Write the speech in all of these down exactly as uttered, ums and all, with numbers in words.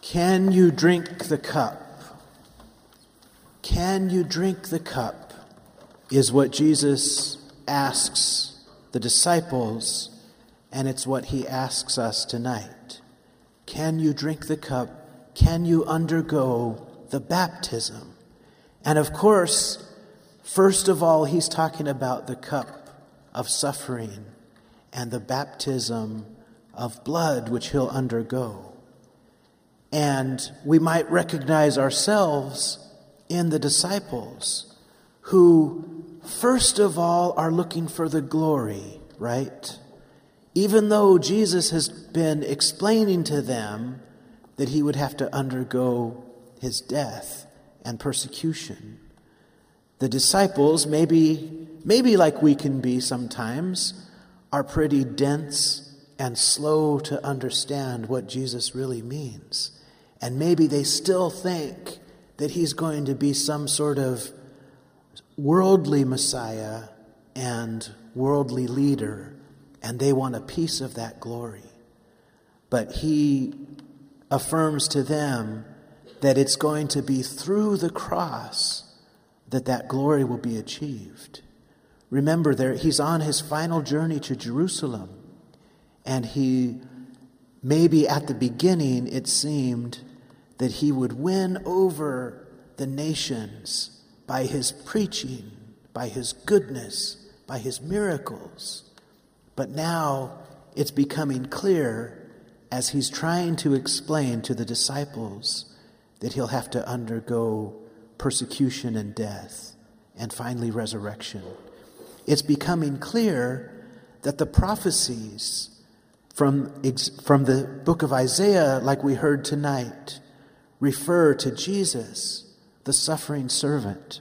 Can you drink the cup? Can you drink the cup is what Jesus asks the disciples, and it's what he asks us tonight. Can you drink the cup? Can you undergo the baptism? And of course, first of all, he's talking about the cup of suffering and the baptism of blood which he'll undergo. And we might recognize ourselves in the disciples who, first of all, are looking for the glory, right? Even though Jesus has been explaining to them that he would have to undergo his death and persecution. The disciples, maybe, maybe like we can be sometimes, are pretty dense and slow to understand what Jesus really means. And maybe they still think that he's going to be some sort of worldly Messiah and worldly leader, and they want a piece of that glory. But he affirms to them that it's going to be through the cross that that glory will be achieved. Remember, there he's on his final journey to Jerusalem, and he, maybe at the beginning, it seemed that he would win over the nations by his preaching, by his goodness, by his miracles. But now it's becoming clear as he's trying to explain to the disciples that he'll have to undergo persecution and death and finally resurrection. It's becoming clear that the prophecies from, from the book of Isaiah, like we heard tonight, refer to Jesus, the suffering servant.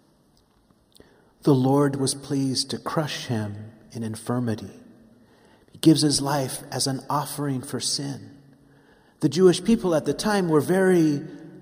The Lord was pleased to crush him in infirmity. He gives his life as an offering for sin. The Jewish people at the time were very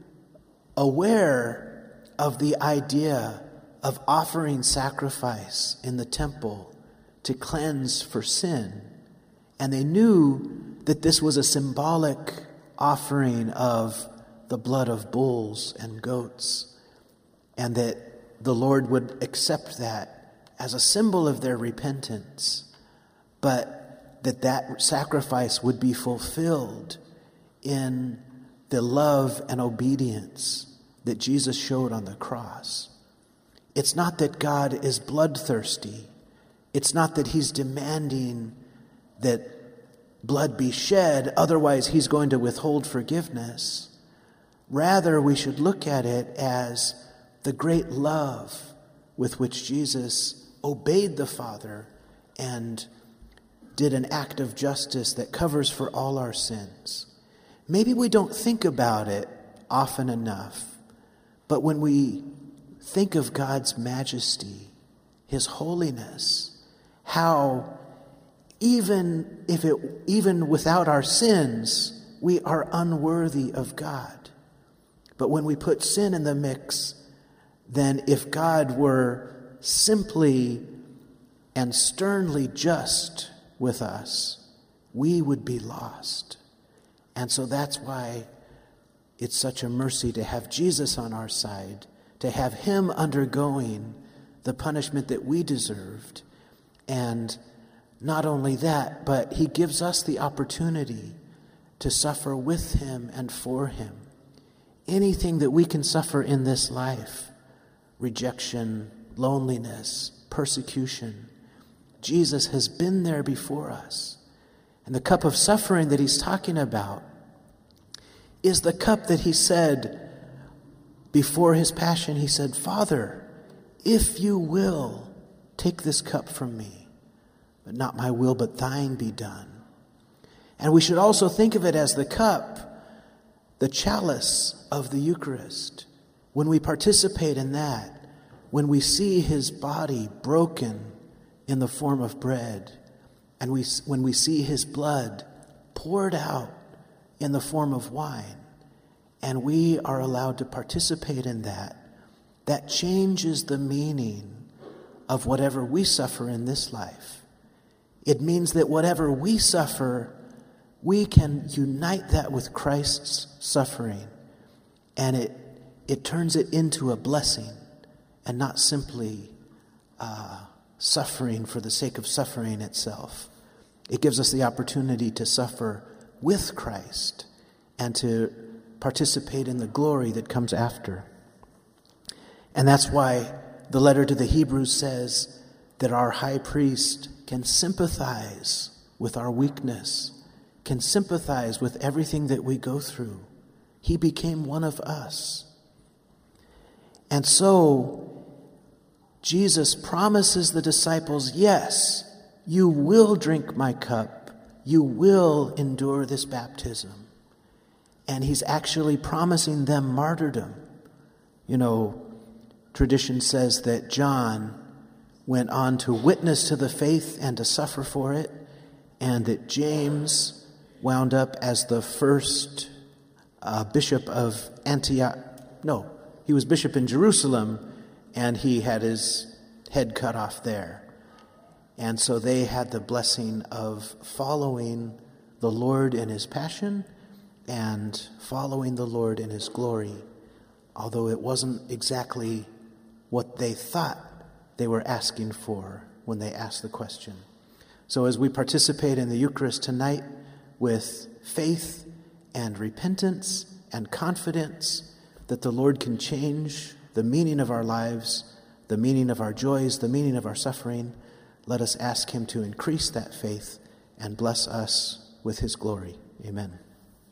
aware of the idea of offering sacrifice in the temple to cleanse for sin. And they knew that this was a symbolic offering of the blood of bulls and goats, and that the Lord would accept that as a symbol of their repentance, but that that sacrifice would be fulfilled in the love and obedience that Jesus showed on the cross. It's not that God is bloodthirsty. It's not that he's demanding that blood be shed, otherwise he's going to withhold forgiveness. Rather, we should look at it as the great love with which Jesus obeyed the Father and did an act of justice that covers for all our sins. Maybe we don't think about it often enough, but when we think of God's majesty, his holiness, how even if it, even without our sins, we are unworthy of God. But when we put sin in the mix, then if God were simply and sternly just with us, we would be lost. And so that's why it's such a mercy to have Jesus on our side, to have him undergoing the punishment that we deserved. And not only that, but he gives us the opportunity to suffer with him and for him. Anything that we can suffer in this life, rejection, loneliness, persecution, Jesus has been there before us. And the cup of suffering that he's talking about is the cup that he said before his passion. He said, Father, if you will, take this cup from me, but not my will, but thine be done. And we should also think of it as the cup, the chalice of the Eucharist. When we participate in that, when we see his body broken in the form of bread, and we when we see his blood poured out in the form of wine, and we are allowed to participate in that, that changes the meaning of whatever we suffer in this life. It means that whatever we suffer we can unite that with Christ's suffering, and it it turns it into a blessing and not simply uh, suffering for the sake of suffering itself. It gives us the opportunity to suffer with Christ and to participate in the glory that comes after. And that's why the letter to the Hebrews says that our high priest can sympathize with our weakness, can sympathize with everything that we go through. He became one of us. And so, Jesus promises the disciples, yes, you will drink my cup. You will endure this baptism. And he's actually promising them martyrdom. You know, tradition says that John went on to witness to the faith and to suffer for it, and that James wound up as the first uh, bishop of Antioch. No, he was bishop in Jerusalem, and he had his head cut off there. And so they had the blessing of following the Lord in his passion and following the Lord in his glory, although it wasn't exactly what they thought they were asking for when they asked the question. So as we participate in the Eucharist tonight with faith and repentance and confidence that the Lord can change the meaning of our lives, the meaning of our joys, the meaning of our suffering, let us ask him to increase that faith and bless us with his glory. Amen.